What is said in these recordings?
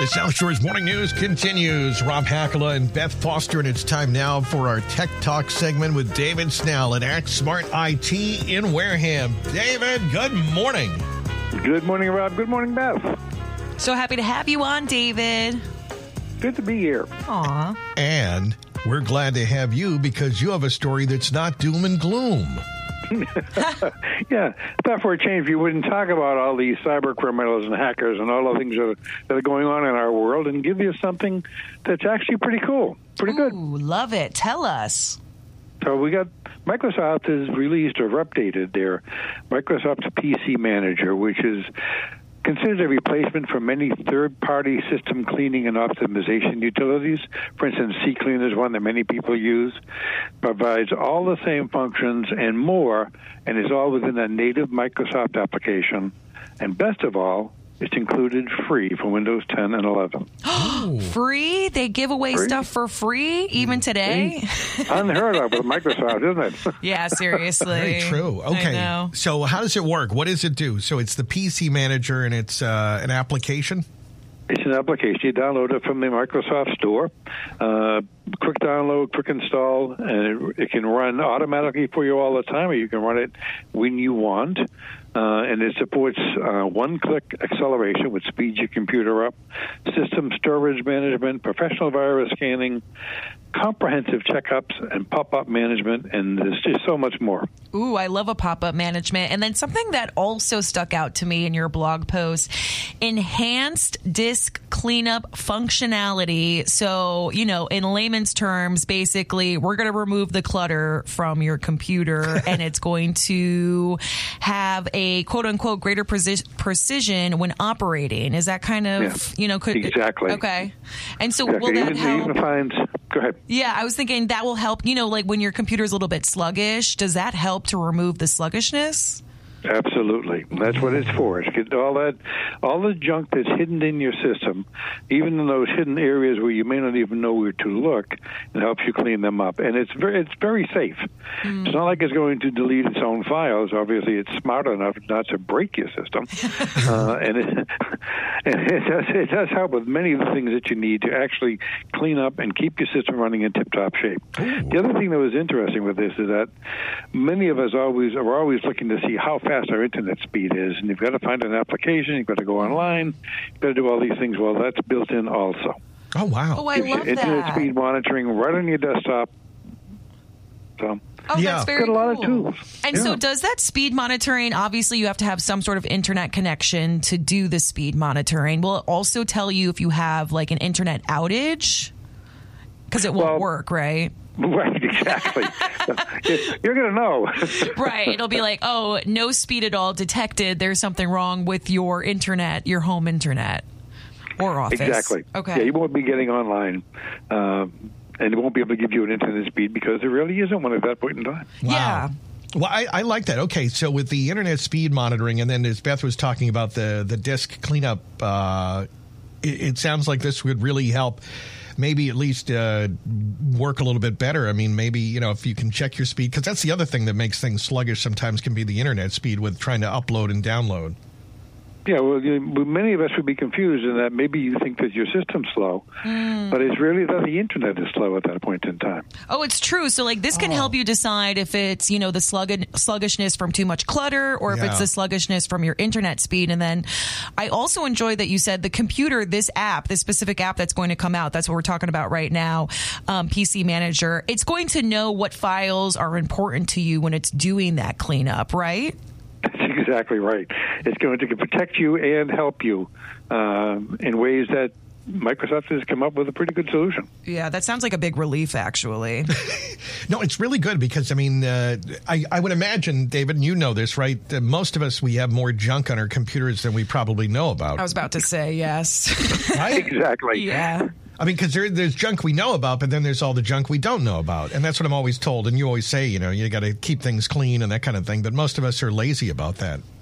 South Shore's Morning News continues. Rob Hakala and Beth Foster, and it's time now for our Tech Talk segment with David Snell at Act Smart IT in Wareham. David, good morning. Good morning, Rob. Good morning, Beth. So happy to have you on, David. Good to be here. Aw. And we're glad to have you because you have a story that's not doom and gloom. Yeah, thought for a change you wouldn't talk about all these cyber criminals and hackers and all the things that are going on in our world and give you something that's actually pretty cool, pretty good. Ooh, love it. Tell us. So we got Microsoft has released or updated their Microsoft PC Manager, which is considered a replacement for many third-party system cleaning and optimization utilities. For instance, CClean is one that many people use. Provides all the same functions and more, and is all within a native Microsoft application. And best of all, it's included free for Windows 10 and 11. Free? They give away stuff for free even today? Unheard of with Microsoft, isn't it? Yeah, seriously. Very true. Okay. I know. So how does it work? What does it do? So it's the PC Manager, and it's an application? It's an application. You download it from the Microsoft Store. Quick download, quick install, and it can run automatically for you all the time, or you can run it when you want. And it supports one-click acceleration, which speeds your computer up, system storage management, professional virus scanning, comprehensive checkups, and pop-up management, and there's just so much more. Ooh, I love a pop-up management. And then something that also stuck out to me in your blog post, enhanced disk cleanup functionality. So, you know, in layman's terms, basically, we're going to remove the clutter from your computer and it's going to have a quote-unquote greater precision when operating. Is that kind of, you know, could... Exactly. Okay. And so Exactly. will that help... Go ahead. Yeah, I was thinking that will help, you know, like when your computer's a little bit sluggish, does that help to remove the sluggishness? Absolutely. That's what it's for. It's get all the junk that's hidden in your system, even in those hidden areas where you may not even know where to look, it helps you clean them up. And it's very safe. It's not like it's going to delete its own files. Obviously, it's smart enough not to break your system. And it does help with many of the things that you need to actually clean up and keep your system running in tip-top shape. The other thing that was interesting with this is that many of us are always looking to see how fast our internet speed is, and you've got to find an application, you've got to go online, you've got to do all these things. Well, that's built in also. Oh, wow. Oh, I love that. Internet speed monitoring right on your desktop. So, that's very got a lot cool. of tools. And so does that speed monitoring, obviously you have to have some sort of internet connection to do the speed monitoring. Will it also tell you if you have like an internet outage? Because it won't work, right? Right, exactly. You're going to know. Right. It'll be like, oh, no speed at all detected. There's something wrong with your internet, your home internet or office. Exactly. Okay. Yeah, you won't be getting online. And it won't be able to give you an internet speed because there really isn't one at that point in time. Wow. Yeah. Well, I like that. Okay, so with the internet speed monitoring, and then as Beth was talking about the disk cleanup, it sounds like this would really help maybe at least work a little bit better. I mean, maybe, you know, if you can check your speed, because that's the other thing that makes things sluggish sometimes can be the internet speed with trying to upload and download. Yeah, well, many of us would be confused in that maybe you think that your system's slow, but it's really that the internet is slow at that point in time. Oh, it's true. So, like, this can help you decide if it's, you know, the sluggishness from too much clutter or if it's the sluggishness from your internet speed. And then I also enjoy that you said the computer, this specific app that's going to come out, that's what we're talking about right now, PC Manager, it's going to know what files are important to you when it's doing that cleanup, right? That's exactly right. It's going to protect you and help you in ways that Microsoft has come up with a pretty good solution. Yeah, that sounds like a big relief, actually. No, it's really good because, I mean, I would imagine, David, and you know this, right? Most of us, we have more junk on our computers than we probably know about. I was about to say yes. Right? Exactly. Yeah. I mean, because there's junk we know about, but then there's all the junk we don't know about. And that's what I'm always told. And you always say, you know, you got to keep things clean and that kind of thing. But most of us are lazy about that.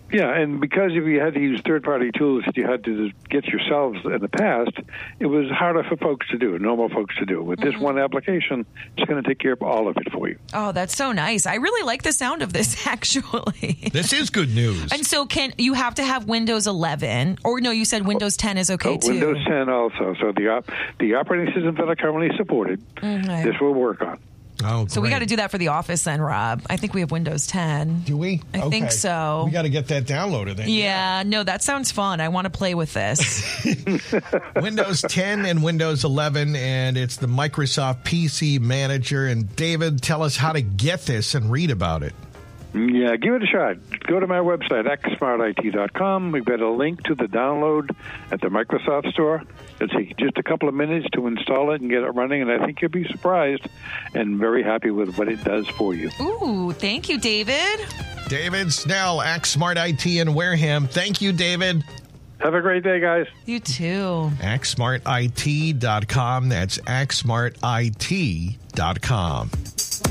Yeah, and because if you had to use third-party tools that you had to get yourselves in the past, it was harder for folks to do, normal folks to do. With this one application, it's going to take care of all of it for you. Oh, that's so nice. I really like the sound of this, actually. This is good news. And so you have to have Windows 11, or no, you said Windows 10 is okay, too. Windows 10 also. So the operating systems that are currently supported, this will work on. Oh, so we got to do that for the office then, Rob. I think we have Windows 10. Do we? I think so. We got to get that downloaded then. Yeah, no, that sounds fun. I want to play with this. Windows 10 and Windows 11, and it's the Microsoft PC Manager. And David, tell us how to get this and read about it. Yeah, give it a shot. Go to my website, xsmartit.com. We've got a link to the download at the Microsoft Store. It'll take just a couple of minutes to install it and get it running, and I think you'll be surprised and very happy with what it does for you. Ooh, thank you, David. David Snell, Axe Smart IT in Wareham. Thank you, David. Have a great day, guys. You too. AxeSmartIT.com. That's AxeSmartIT.com.